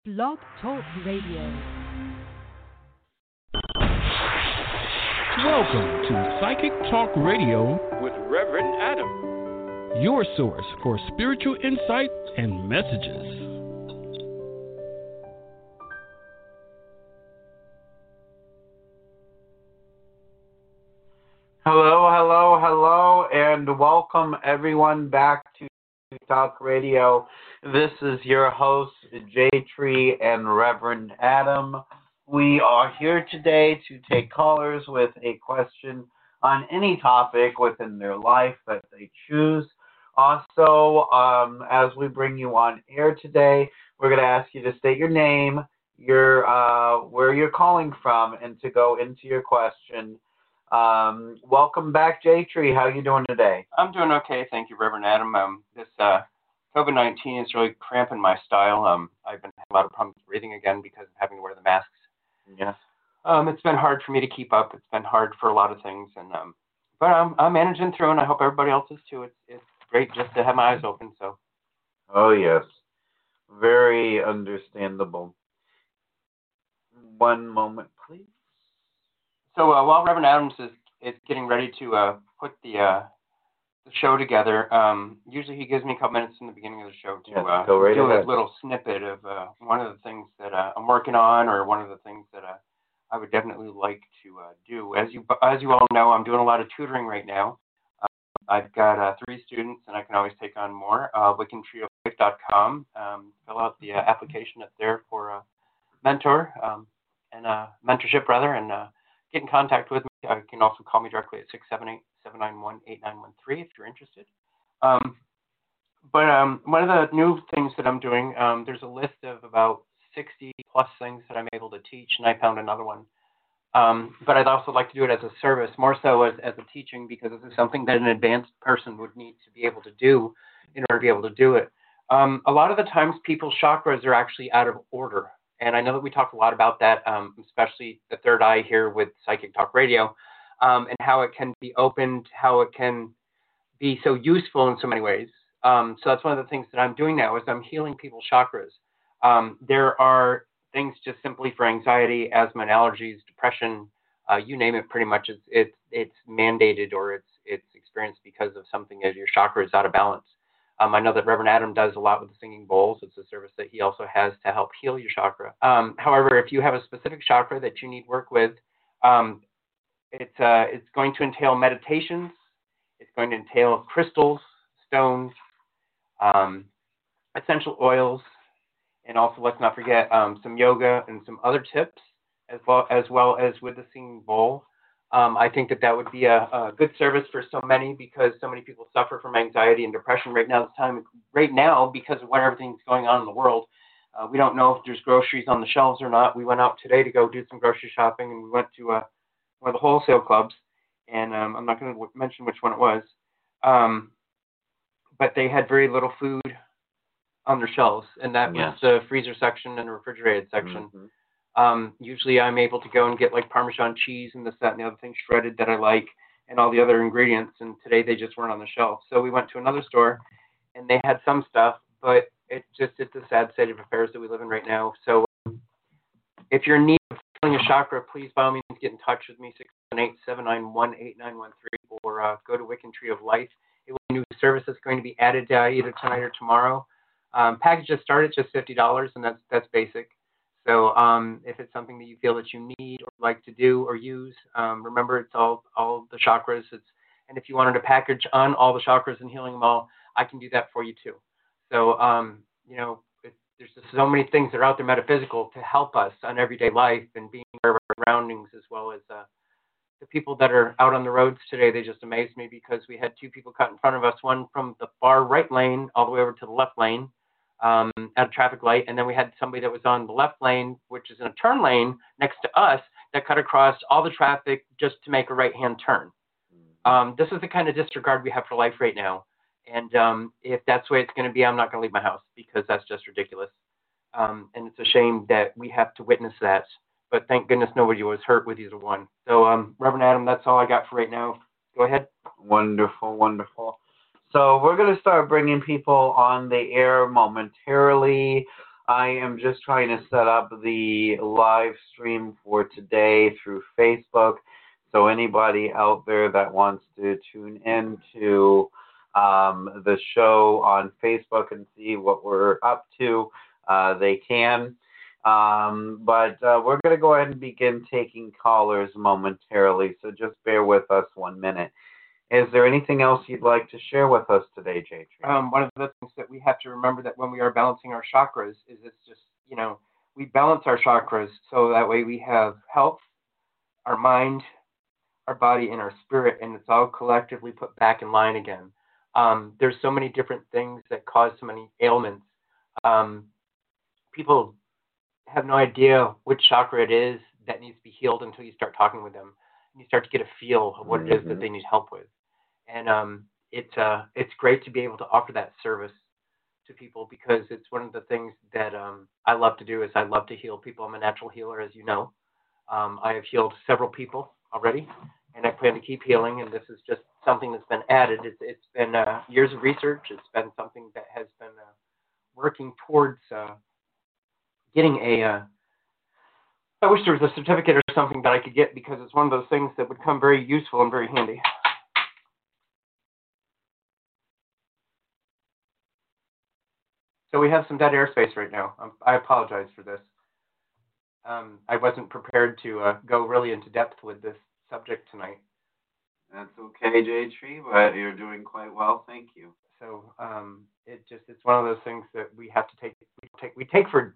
Blog Talk Radio. Welcome to Psychic Talk Radio with Reverend Adam, your source for spiritual insight and messages. Hello, and welcome everyone back to Talk Radio. This is your host, J Tree and Reverend Adam. We are here today to take callers with a question on any topic within their life that they choose. Also, as we bring you on air today, we're going to ask you to state your name, where you're calling from, and to go into your question. Welcome back, J Tree. How are you doing today? I'm doing okay, thank you, Reverend Adam. This COVID-19 is really cramping my style. I've been having a lot of problems breathing again because of having to wear the masks. Yes. It's been hard for me to keep up. It's been hard for a lot of things, but I'm managing through, and I hope everybody else is too. It's great just to have my eyes open. So. Oh yes, very understandable. One moment, please. So while Reverend Adams is getting ready to put the show together, usually he gives me a couple minutes in the beginning of the show to do a little snippet of one of the things that I'm working on, or one of the things that I would definitely like to do. As you all know, I'm doing a lot of tutoring right now. I've got 3 students, and I can always take on more. WicccanTreeOfLife.com. Fill out the application up there for a mentor and mentorship, rather, and get in contact with me. You can also call me directly at 678-791-8913 if you're interested. But one of the new things that I'm doing, there's a list of about 60 plus things that I'm able to teach, and I found another one. But I'd also like to do it as a service, more so as a teaching, because this is something that an advanced person would need to be able to do in order to be able to do it. A lot of the times people's chakras are actually out of order. And I know that we talk a lot about that, especially the third eye here with Psychic Talk Radio, and how it can be opened, how it can be so useful in so many ways. So that's one of the things that I'm doing now is I'm healing people's chakras. There are things just simply for anxiety, asthma, and allergies, depression, you name it. Pretty much, it's mandated, or it's experienced because of something as your chakra is out of balance. I know that Reverend Adam does a lot with the singing bowls. It's a service that he also has to help heal your chakra. However, if you have a specific chakra that you need work with, it's going to entail meditations. It's going to entail crystals, stones, essential oils, and also, let's not forget, some yoga and some other tips, as well as with the singing bowl. I think that would be a good service for so many, because so many people suffer from anxiety and depression right now because of what everything's going on in the world. We don't know if there's groceries on the shelves or not. We went out today to go do some grocery shopping, and we went to one of the wholesale clubs, and I'm not going to mention which one it was, but they had very little food on their shelves, and that was the freezer section and the refrigerated section. Mm-hmm. Usually I'm able to go and get like Parmesan cheese and this, that, and the other thing shredded that I like, and all the other ingredients, and today they just weren't on the shelf. So we went to another store, and they had some stuff, but it's a sad state of affairs that we live in right now. So if you're in need of healing a chakra, please by all means get in touch with me, 678-791-8913, or go to Wiccan Tree of Life. It will be a new service that's going to be added either tonight or tomorrow. Packages start at just $50, and that's basic. So if it's something that you feel that you need or like to do or use, remember it's all the chakras. And if you wanted a package on all the chakras and healing them all, I can do that for you too. So, there's just so many things that are out there metaphysical to help us on everyday life and being aware of our surroundings, as well as the people that are out on the roads today. They just amazed me, because we had 2 people cut in front of us, one from the far right lane all the way over to the left lane. At a traffic light, and then we had somebody that was on the left lane, which is in a turn lane next to us, that cut across all the traffic just to make a right-hand turn. This is the kind of disregard we have for life right now, and if that's the way it's going to be, I'm not going to leave my house, because that's just ridiculous, and it's a shame that we have to witness that, but thank goodness nobody was hurt with either one. So, Reverend Adam, that's all I got for right now. Go ahead. Wonderful, wonderful. So we're going to start bringing people on the air momentarily. I am just trying to set up the live stream for today through Facebook. So anybody out there that wants to tune in to the show on Facebook and see what we're up to, they can. But we're going to go ahead and begin taking callers momentarily. So just bear with us 1 minute. Is there anything else you'd like to share with us today, J. One of the things that we have to remember that when we are balancing our chakras is it's just, we balance our chakras so that way we have health, our mind, our body, and our spirit, and it's all collectively put back in line again. There's so many different things that cause so many ailments. People have no idea which chakra it is that needs to be healed until you start talking with them. And you start to get a feel of what it is that they need help with. And it's great to be able to offer that service to people because it's one of the things that I love to do is I love to heal people. I'm a natural healer, as you know. I have healed several people already, and I plan to keep healing, and this is just something that's been added. It's been years of research. It's been something that has been working towards getting I wish there was a certificate or something that I could get because it's one of those things that would come very useful and very handy. So we have some dead airspace right now. I apologize for this. I wasn't prepared to go really into depth with this subject tonight. That's okay, J. Tree, but you're doing quite well. Thank you. So it's one of those things that we have to we take for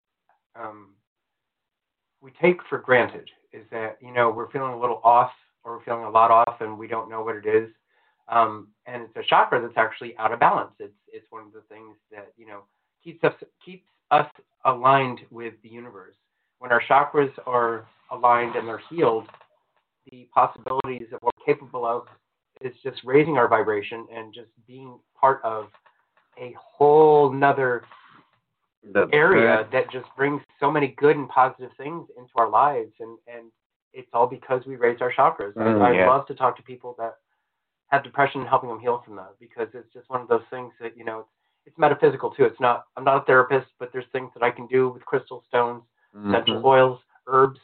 granted is that we're feeling a little off or we're feeling a lot off and we don't know what it is. And it's a chakra that's actually out of balance. It's one of the things that keeps us aligned with the universe. When our chakras are aligned and they're healed, the possibilities of what we're capable of is just raising our vibration and just being part of a whole nother area that just brings so many good and positive things into our lives. And it's all because we raised our chakras. I love to talk to people that have depression and helping them heal from that because it's just one of those things that, it's metaphysical too. I'm not a therapist, but there's things that I can do with crystal stones, essential oils, herbs,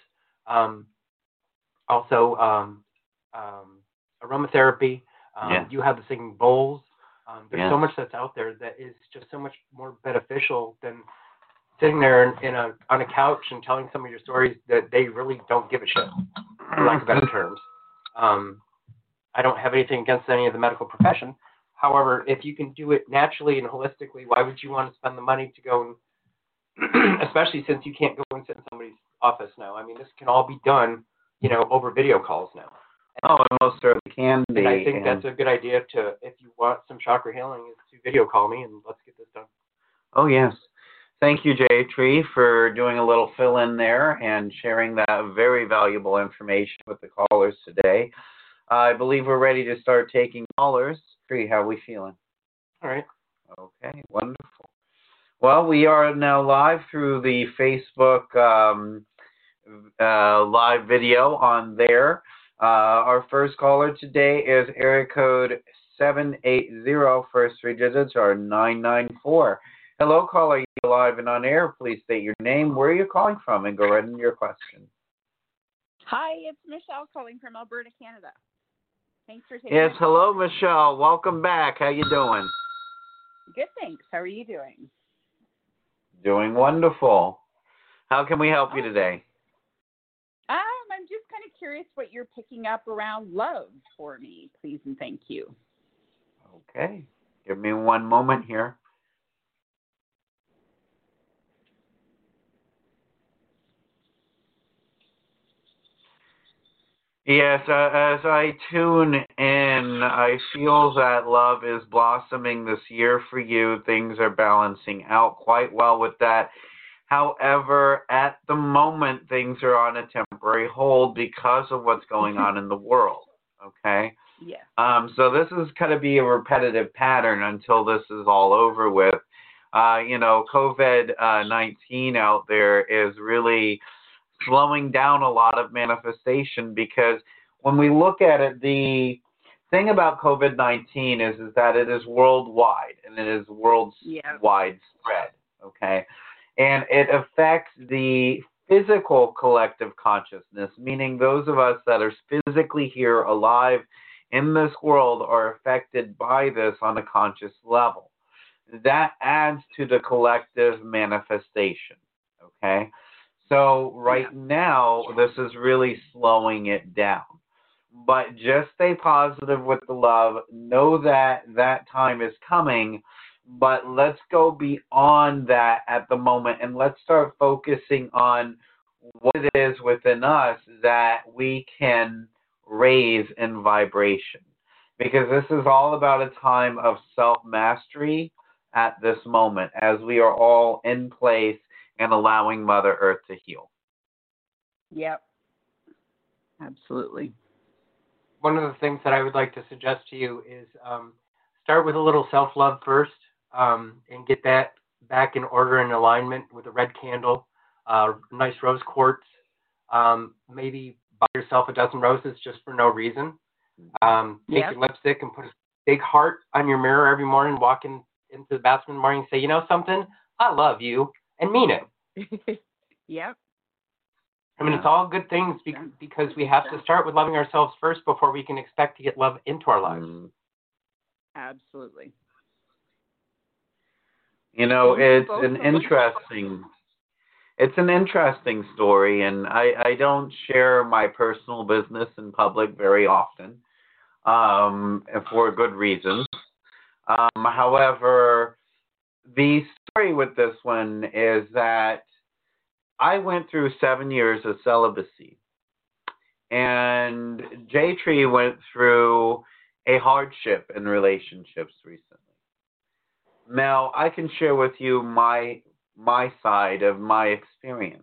also aromatherapy. You have the singing bowls. There's so much that's out there that is just so much more beneficial than sitting there on a couch and telling some of your stories that they really don't give a shit, for lack of better terms. I don't have anything against any of the medical profession. However, if you can do it naturally and holistically, why would you want to spend the money to go and, especially since you can't go and sit in somebody's office now? I mean, this can all be done, over video calls now. It most certainly can be. And I think that's a good idea if you want some chakra healing, is to video call me and let's get this done. Oh, yes. Thank you, J. Tree, for doing a little fill-in there and sharing that very valuable information with the callers today. I believe we're ready to start taking callers. Tree, how are we feeling? All right. Okay, wonderful. Well, we are now live through the Facebook live video on there. Our first caller today is area code 780. First three digits are 994. Hello, caller. You're live and on air. Please state your name, where you're calling from, and go right into your question. Hi, it's Michelle calling from Alberta, Canada. Thanks for taking Yes, hello, Michelle. Welcome back. How you doing? Good, thanks. How are you doing? Doing wonderful. How can we help you today? I'm just kind of curious what you're picking up around love for me, please and thank you. Okay. Give me one moment here. Yes, as I tune in, I feel that love is blossoming this year for you. Things are balancing out quite well with that. However, at the moment, things are on a temporary hold because of what's going on in the world, okay? Yeah. So this is going to be a repetitive pattern until this is all over with. COVID-19 out there is really slowing down a lot of manifestation because when we look at it, the thing about COVID-19 is that it is worldwide and it is worldwide spread, okay? And it affects the physical collective consciousness, meaning those of us that are physically here alive in this world are affected by this on a conscious level. That adds to the collective manifestation, okay? So right now, this is really slowing it down. But just stay positive with the love. Know that that time is coming, but let's go beyond that at the moment and let's start focusing on what it is within us that we can raise in vibration. Because this is all about a time of self-mastery at this moment as we are all in place and allowing Mother Earth to heal. Yep. Absolutely. One of the things that I would like to suggest to you is start with a little self-love first and get that back in order and alignment with a red candle, nice rose quartz. Maybe buy yourself a dozen roses just for no reason. Take your lipstick and put a big heart on your mirror every morning, walk into the bathroom in the morning and say, you know something? I love you, and mean it. Yep. I mean, it's all good things because we have to start with loving ourselves first before we can expect to get love into our lives. Absolutely. You know, it's an interesting story, and I don't share my personal business in public very often, for good reasons. However, the story with this one is that I went through 7 years of celibacy, and J-Tree went through a hardship in relationships recently. Now, I can share with you my side of my experience.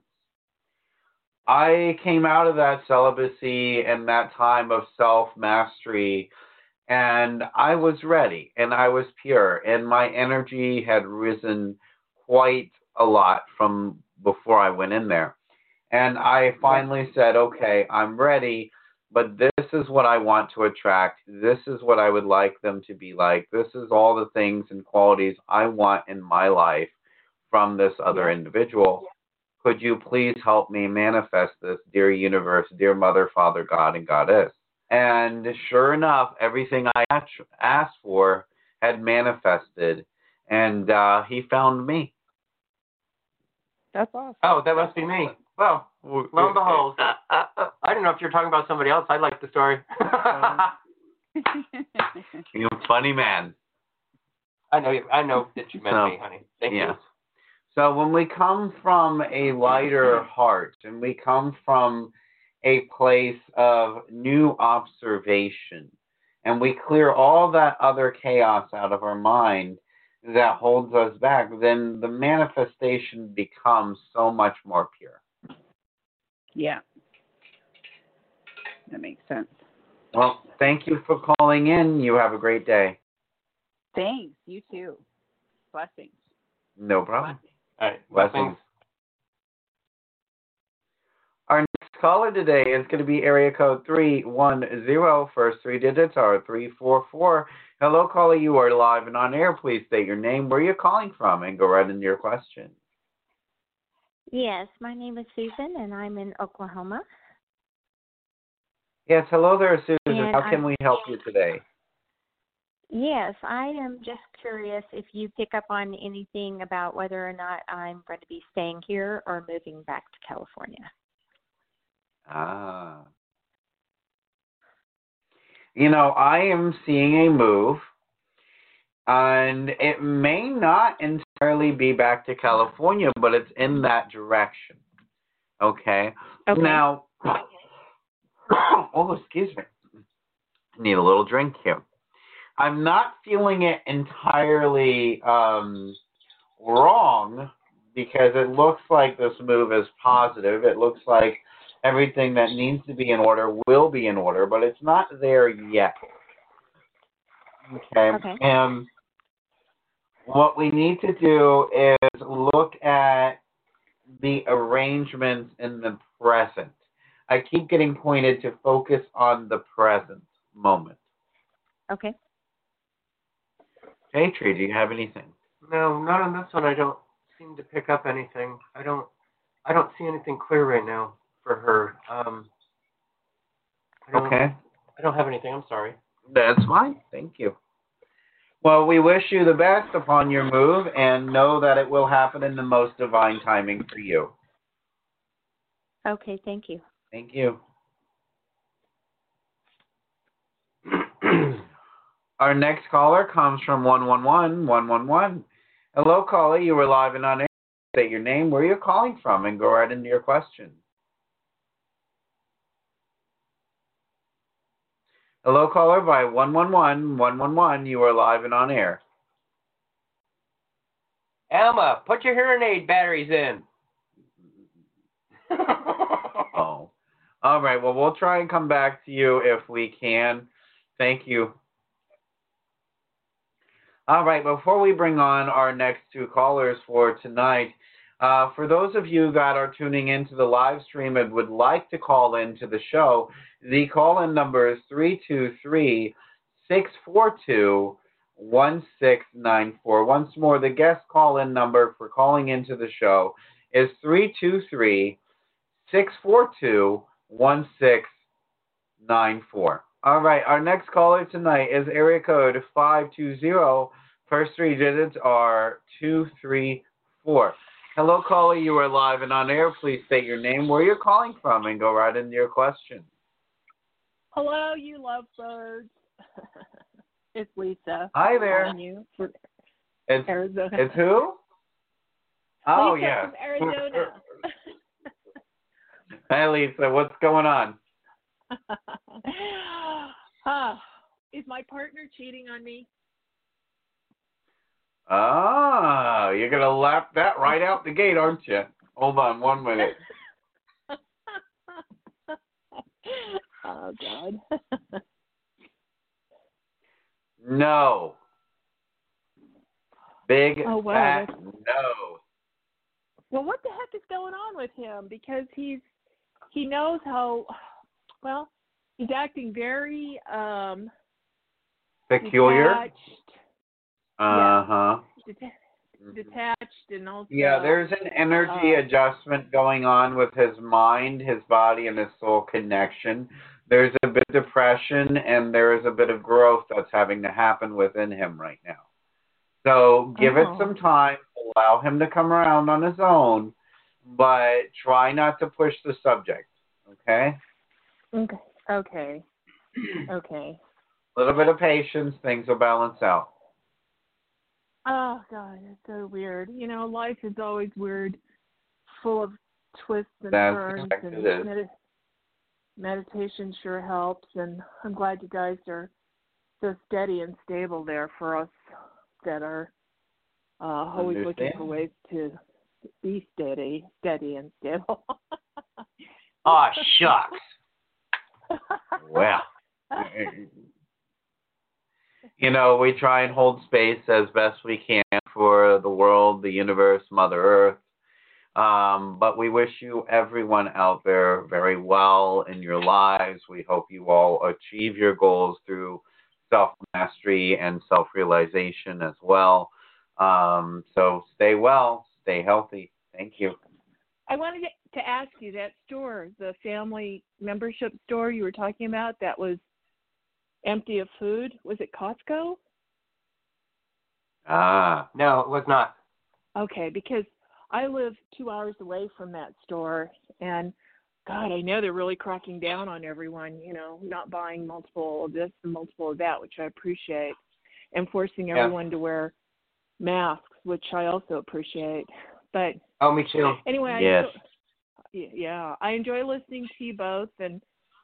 I came out of that celibacy and that time of self-mastery, and I was ready, and I was pure, and my energy had risen quite a lot from before I went in there. And I finally said, okay, I'm ready, but this is what I want to attract. This is what I would like them to be like. This is all the things and qualities I want in my life from this other individual. Could you please help me manifest this, dear universe, dear Mother, Father, God, and Goddess? And sure enough, everything I asked for had manifested, and he found me. That's awesome. Oh, that must be me. Well, lo and behold. I don't know if you're talking about somebody else. I like the story. You're a funny man. I know that you meant me, honey. Thank you. So when we come from a lighter heart and we come from a place of new observation and we clear all that other chaos out of our mind that holds us back, then the manifestation becomes so much more pure. Yeah. That makes sense. Well, thank you for calling in. You have a great day. Thanks. You too. Blessings. No problem. All right. Blessings. Our next caller today is going to be area code 310. First three digits are 344. Hello, caller. You are live and on air. Please state your name, where you're calling from, and go right into your question. Yes, my name is Susan, and I'm in Oklahoma. Yes, hello there, Susan. And how can we help you today? Yes, I am just curious if you pick up on anything about whether or not I'm going to be staying here or moving back to California. Ah. You know, I am seeing a move, and it may not entirely be back to California, but it's in that direction. Okay? Now, oh, excuse me. I need a little drink here. I'm not feeling it entirely wrong because it looks like this move is positive. It looks like everything that needs to be in order will be in order, but it's not there yet. Okay. And what we need to do is look at the arrangements in the present. I keep getting pointed to focus on the present moment. Okay. J-Tree, do you have anything? No, not on this one. I don't seem to pick up anything. I don't see anything clear right now for her. Okay. I don't have anything. I'm sorry. That's fine. Thank you. Well, we wish you the best upon your move and know that it will happen in the most divine timing for you. Okay, thank you. Thank you. Our next caller comes from 111. Hello, caller. You were live and on air. State your name, where you're calling from, and go right into your question. Hello, caller by 111. You are live and on air. Alma, put your hearing aid batteries in. Oh. All right. Well, we'll try and come back to you if we can. Thank you. All right. Before we bring on our next two callers for tonight, for those of you that are tuning into the live stream and would like to call into the show, the call-in number is 323-642-1694. Once more, the guest call-in number for calling into the show is 323-642-1694. All right, our next caller tonight is area code 520. First three digits are 234. Hello, caller. You are live and on air. Please state your name, where you're calling from, and go right into your question. Hello, you lovebirds. It's Lisa. Hi there. You from It's Arizona. It's who? Oh, Lisa yeah. from Arizona. Hi, Lisa. What's going on? Is my partner cheating on me? Ah, you're going to lap that right out the gate, aren't you? Hold on 1 minute. Oh, God. No. Big wow. fat no. Well, what the heck is going on with him? Because he knows how, well, he's acting very peculiar. Detached. Uh-huh. Detached and also. Yeah, there's an energy adjustment going on with his mind, his body, and his soul connection. There's a bit of depression, and there is a bit of growth that's having to happen within him right now. So give it some time. Allow him to come around on his own, but try not to push the subject, okay? Okay. A little bit of patience. Things will balance out. Oh, God, it's so weird. You know, life is always weird, full of twists and turns. And meditation sure helps. And I'm glad you guys are so steady and stable there for us that are always looking for ways to be steady and stable. Oh, shucks. Well. You know, we try and hold space as best we can for the world, the universe, Mother Earth. But we wish you, everyone out there, very well in your lives. We hope you all achieve your goals through self-mastery and self-realization as well. So stay well, stay healthy. Thank you. I wanted to ask you, that store, the family membership store you were talking about, that was empty of food, was it Costco? No, it was not. Okay, because I live 2 hours away from that store, and God, I know they're really cracking down on everyone, you know, not buying multiple of this and multiple of that, which I appreciate, and forcing everyone to wear masks, which I also appreciate. But me too. Anyway, yes. I enjoy listening to you both, and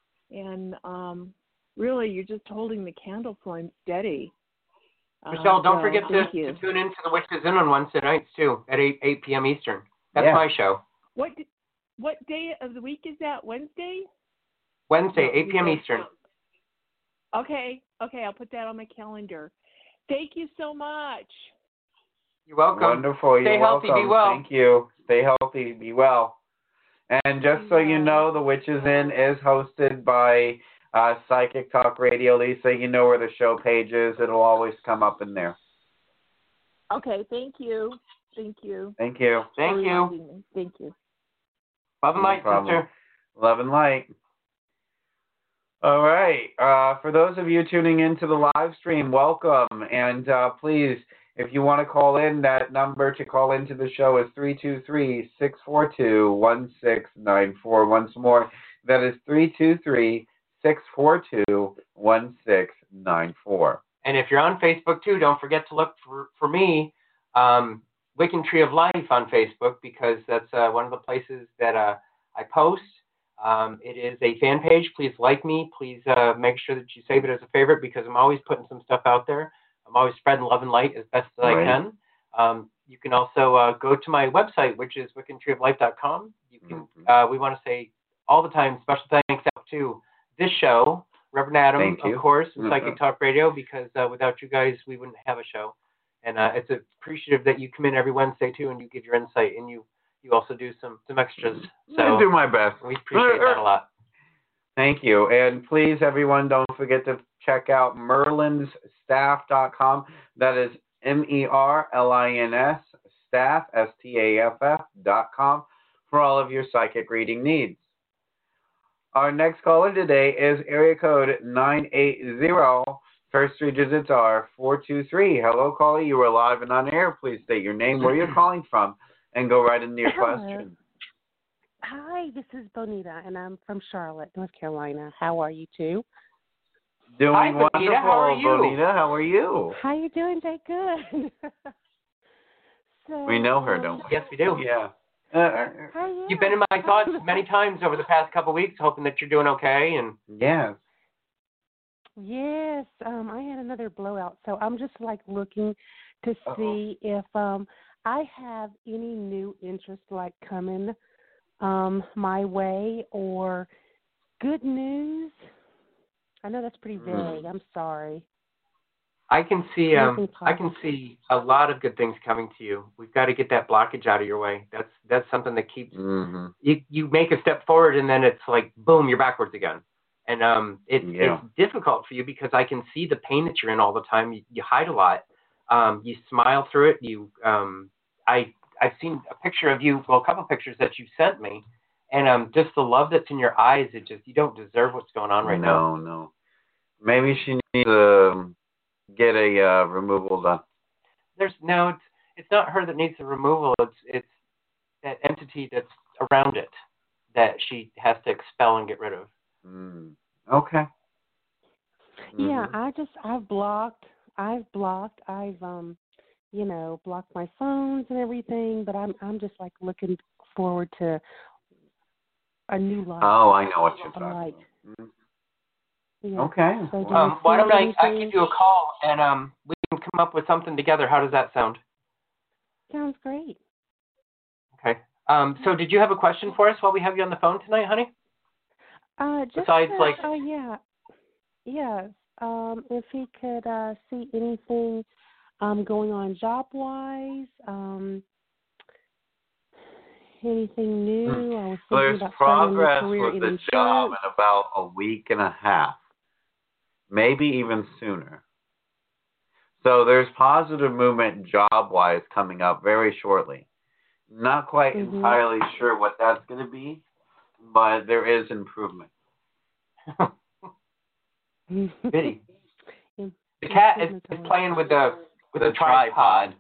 really, you're just holding the candle flame steady. Michelle, don't forget to tune in to The Witches In on Wednesday nights, too, at 8 p.m. Eastern. That's my show. What day of the week is that? Wednesday? Wednesday, 8 p.m. Eastern. Okay, I'll put that on my calendar. Thank you so much. You're welcome. Wonderful. Stay You're healthy, welcome. be well. Thank you. Stay healthy, be well. And just so you know, The Witches In is hosted by Psychic Talk Radio. Lisa, you know where the show page is. It'll always come up in there. Okay, thank you. Thank you. Thank you. Thank you. Thank you. Love and light, sister. Love and light. All right. For those of you tuning into the live stream, welcome. And please, if you want to call in, that number to call into the show is 323-642-1694. Once more, that is 323-642-1694. And if you're on Facebook, too, don't forget to look for me, Wiccan Tree of Life on Facebook, because that's one of the places that I post. It is a fan page. Please like me. Please make sure that you save it as a favorite, because I'm always putting some stuff out there. I'm always spreading love and light as best as I can. You can also go to my website, which is wiccantreeoflife.com. You can. We want to say all the time special thanks out to this show, Reverend Adam, of course, and Psychic Talk Radio, because without you guys, we wouldn't have a show. And it's appreciative that you come in every Wednesday, too, and you give your insight, and you also do some extras. So I do my best. We appreciate that a lot. Thank you. And please, everyone, don't forget to check out merlinsstaff.com. That is MERLINS staff, STAFF.com, for all of your psychic reading needs. Our next caller today is area code 980. First three digits are 423. Hello, caller. You are live and on air. Please state your name, where you're calling from, and go right into your question. Hi, this is Bonita, and I'm from Charlotte, North Carolina. How are you two? Doing Hi, Bonita. wonderful, how are you? Bonita. How are you? How you doing? Jay? Good. So, we know her, don't we? Yes, we do. Yeah. You've been in my thoughts many times over the past couple of weeks, hoping that you're doing okay. And yes. Yes, I had another blowout, so I'm just like looking to see if I have any new interest like coming my way, or good news. I know that's pretty vague. I'm sorry. I can see a lot of good things coming to you. We've got to get that blockage out of your way. That's something that keeps you make a step forward, and then it's like boom, you're backwards again. And it's difficult for you because I can see the pain that you're in all the time. You hide a lot. You smile through it. I've seen a picture of you, well, a couple of pictures that you sent me, and just the love that's in your eyes. You don't deserve what's going on right now. No. Maybe she needs to get a removal done. It's not her that needs the removal. It's that entity that's around it that she has to expel and get rid of. Okay. Yeah, I've blocked, blocked my phones and everything, but I'm just like looking forward to a new life. Oh, I know what you're talking about. Yeah. Okay. So why don't I give you a call and we can come up with something together. How does that sound? Sounds great. Okay. So did you have a question for us while we have you on the phone tonight, honey? Besides, yes. If he could see anything going on job-wise, anything new. I was thinking There's about progress career with in the insurance. job in about a week and a half, maybe even sooner. So there's positive movement job-wise coming up very shortly. Not quite entirely sure what that's going to be, but there is improvement. Bitty. The cat is playing with the tripod.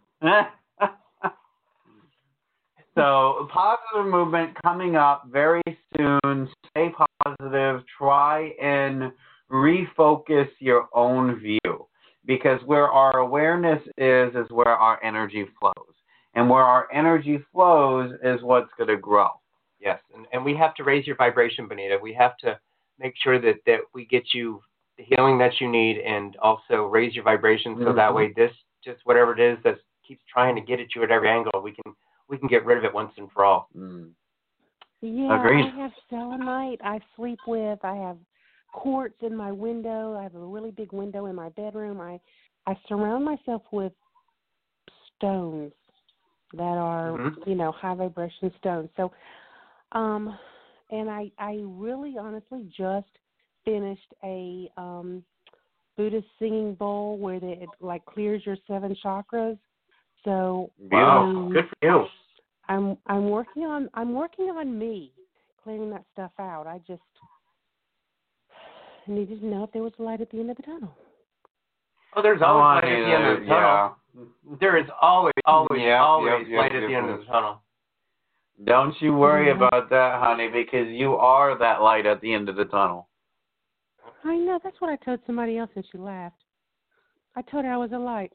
So positive movement coming up very soon. Stay positive. Try and refocus your own view, because where our awareness is where our energy flows. And where our energy flows is what's going to grow. Yes, and we have to raise your vibration, Bonita. We have to make sure that we get you the healing that you need, and also raise your vibration so that way this, just whatever it is that keeps trying to get at you at every angle, we can get rid of it once and for all. Yeah, agreed. I have selenite I sleep with. I have quartz in my window. I have a really big window in my bedroom. I surround myself with stones that are, high vibration stones. So, and I really honestly just finished a Buddhist singing bowl where it like clears your 7 chakras. So good for you. I'm working on me, clearing that stuff out. I just needed to know if there was light at the end of the tunnel. Oh, there's always light at the end of the tunnel. Yeah. There is always light at the end of the tunnel. Don't you worry about that, honey, because you are that light at the end of the tunnel. I know. That's what I told somebody else, and she laughed. I told her I was a light.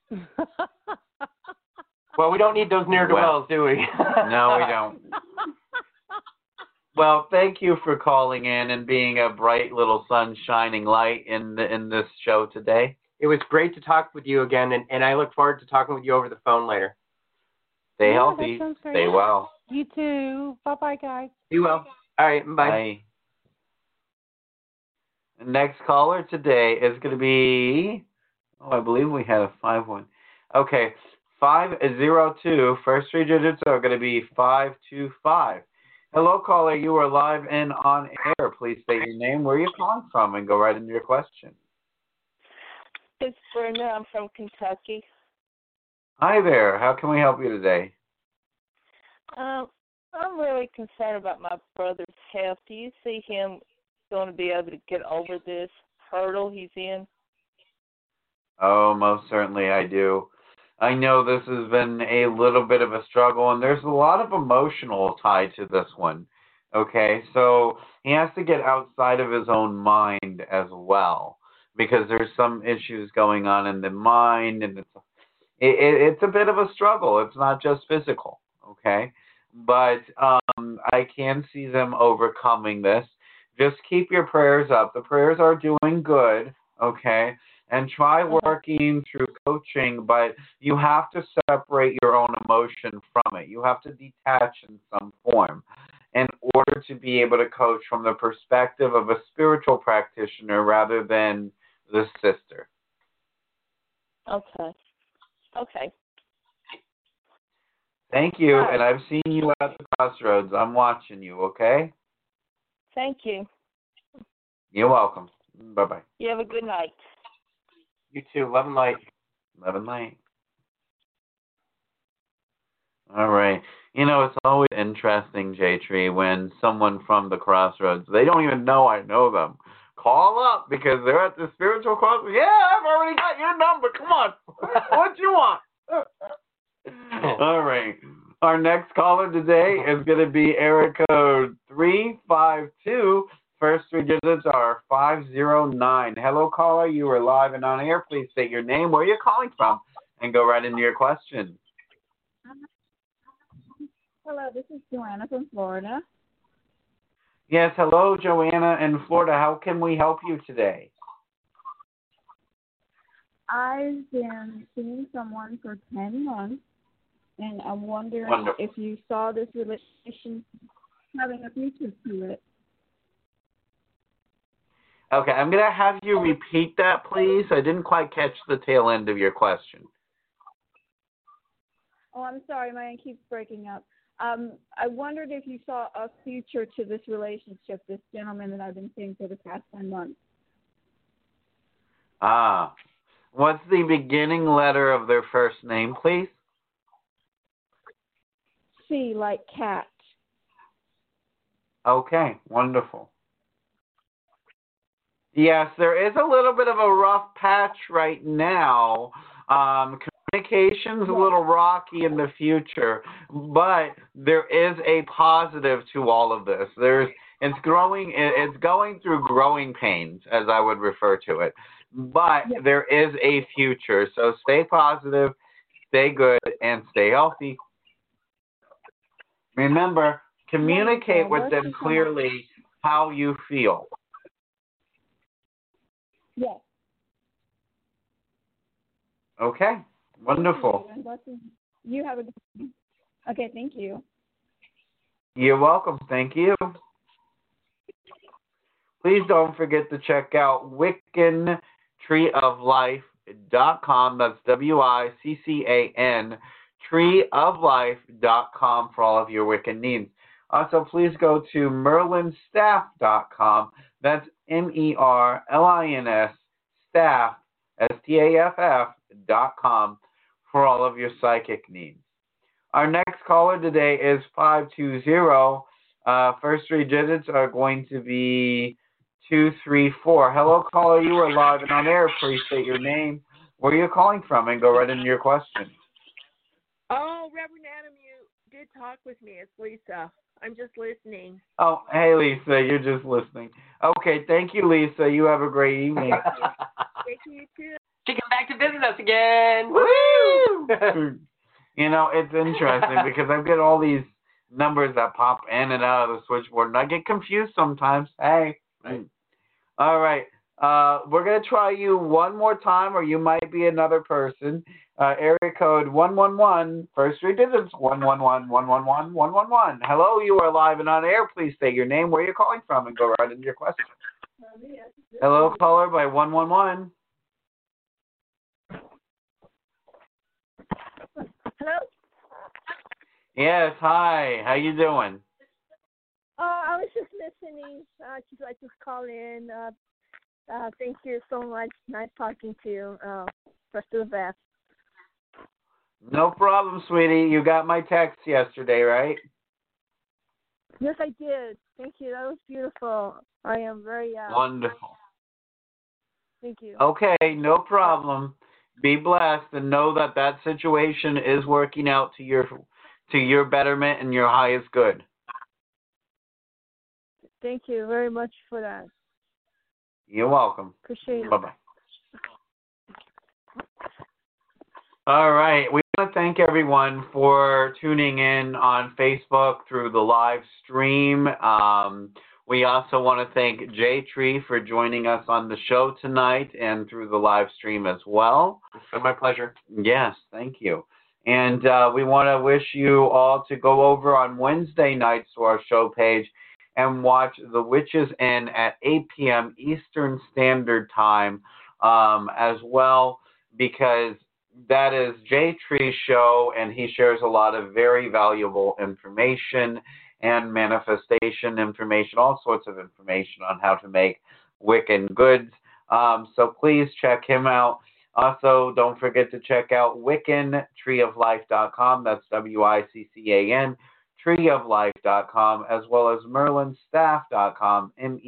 Well, we don't need those ne'er-do-wells, do we? No, we don't. Well, thank you for calling in and being a bright little sun shining light in this show today. It was great to talk with you again, and I look forward to talking with you over the phone later. Stay healthy. Stay well. You too. Bye-bye, guys. Be well. All right, bye. Bye. The next caller today is going to be, I believe we had a 5-1. Okay, 502. First three digits are going to be 525. Hello, caller. You are live and on air. Please state your name, where you're calling from, and go right into your question. It's Brenda. I'm from Kentucky. Hi there. How can we help you today? I'm really concerned about my brother's health. Do you see him going to be able to get over this hurdle he's in? Oh, most certainly I do. I know this has been a little bit of a struggle, and there's a lot of emotional tied to this one. Okay, so he has to get outside of his own mind as well, because there's some issues going on in the mind, and it's a bit of a struggle. It's not just physical, okay? But I can see them overcoming this. Just keep your prayers up. The prayers are doing good, okay? And try working through coaching, but you have to separate your own emotion from it. You have to detach in some form in order to be able to coach from the perspective of a spiritual practitioner rather than the sister. Okay. Thank you, and I've seen you at the crossroads. I'm watching you, okay? Thank you. You're welcome. Bye-bye. You have a good night. You too. Love and light. Love and light. All right. You know, it's always interesting, J-Tree, when someone from the crossroads, they don't even know I know them, call up because they're at the spiritual crossroads. Yeah, I've already got your number. Come on. What you want? All right. Our next caller today is going to be area code 352. First three digits are 509. Hello, caller. You are live and on air. Please state your name, where you're calling from, and go right into your question. Hello, this is Joanna from Florida. Yes, hello, Joanna in Florida. How can we help you today? I've been seeing someone for 10 months, and I'm wondering if you saw this relation having a future to it. Okay, I'm going to have you repeat that, please. I didn't quite catch the tail end of your question. Oh, I'm sorry. My end keeps breaking up. I wondered if you saw a future to this relationship, this gentleman that I've been seeing for the past 10 months. What's the beginning letter of their first name, please? C, like cat. Okay, wonderful. Yes, there is a little bit of a rough patch right now. Communication's a little rocky in the future, but there is a positive to all of this. It's going through growing pains, as I would refer to it. But there is a future, so stay positive, stay good, and stay healthy. Remember, communicate with them clearly how you feel. Yes. Okay, wonderful. You have a good day. Okay, thank you. You're welcome. Thank you. Please don't forget to check out WiccanTreeOfLife.com. That's WICCAN, treeoflife.com for all of your Wiccan needs. Also, please go to merlinstaff.com. That's MERLINS staff, STAFF.com for all of your psychic needs. Our next caller today is 520. First three digits are going to be 234. Hello, caller. You are live and on air. Please state your name, where you're calling from, and go right into your question. Oh, Reverend Adam, you did talk with me. It's Lisa. I'm just listening. Oh, hey, Lisa. You're just listening. Okay, thank you, Lisa. You have a great evening. Thank you, too. She came back to visit us again. Woo! You know, it's interesting because I've got all these numbers that pop in and out of the switchboard, and I get confused sometimes. Hey. Right. All right. We're going to try you one more time, or you might be another person. Area code 111, first three digits, 111, 111, 111. Hello, you are live and on air. Please state your name, where you're calling from, and go right into your question. Hello, caller by 111. Hello? Yes, hi. How you doing? I was just listening. I just call in. Thank you so much. Nice talking to you. Rest of the best. No problem, sweetie. You got my text yesterday, right? Yes, I did. Thank you. That was beautiful. I am very wonderful. Thank you. Okay, no problem. Be blessed and know that that situation is working out to your betterment and your highest good. Thank you very much for that. You're welcome. Appreciate it. Bye-bye. All right. We want to thank everyone for tuning in on Facebook through the live stream. We also want to thank J Tree for joining us on the show tonight and through the live stream as well. It's been my pleasure. Yes, thank you. And we want to wish you all to go over on Wednesday nights to our show page and watch The Witches Inn at 8 p.m. Eastern Standard Time as well, because that is J Tree's show, and he shares a lot of very valuable information and manifestation information, all sorts of information on how to make Wiccan goods. So please check him out. Also, don't forget to check out WiccanTreeofLife.com. That's WICCAN, treeoflife.com, as well as merlinstaff.com,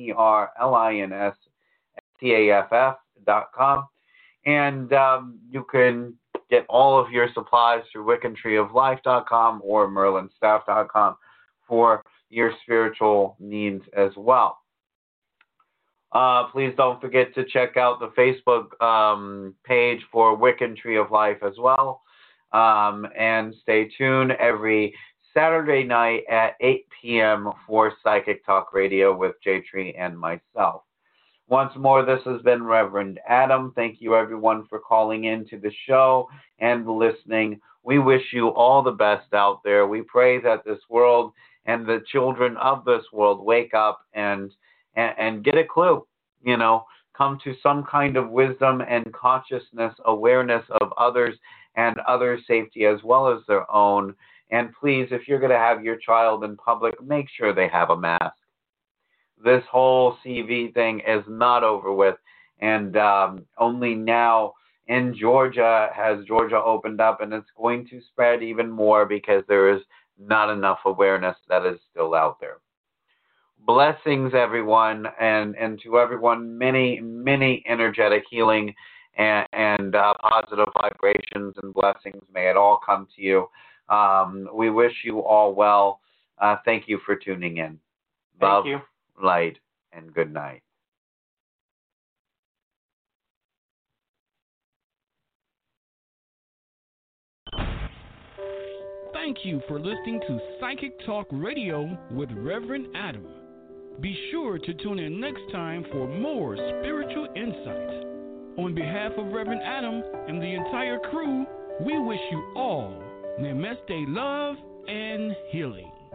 MERLINSTAFF.com. And you can get all of your supplies through WiccanTreeofLife.com or merlinstaff.com for your spiritual needs as well. Please don't forget to check out the Facebook page for Wiccan Tree of Life as well. And stay tuned every Saturday night at 8 p.m. for Psychic Talk Radio with J Tree and myself. Once more, this has been Reverend Adam. Thank you, everyone, for calling in to the show and listening. We wish you all the best out there. We pray that this world and the children of this world wake up and get a clue, come to some kind of wisdom and consciousness, awareness of others and others' safety as well as their own. And please, if you're going to have your child in public, make sure they have a mask. This whole CV thing is not over with, and only now in Georgia has Georgia opened up, and it's going to spread even more because there is not enough awareness that is still out there. Blessings, everyone, and to everyone, many, many energetic healing and positive vibrations and blessings. May it all come to you. We wish you all well. Thank you for tuning in. Love, Thank you. Light, and good night. Thank you for listening to Psychic Talk Radio with Reverend Adam. Be sure to tune in next time for more spiritual insights. On behalf of Reverend Adam and the entire crew, we wish you all Namaste, love, and healing.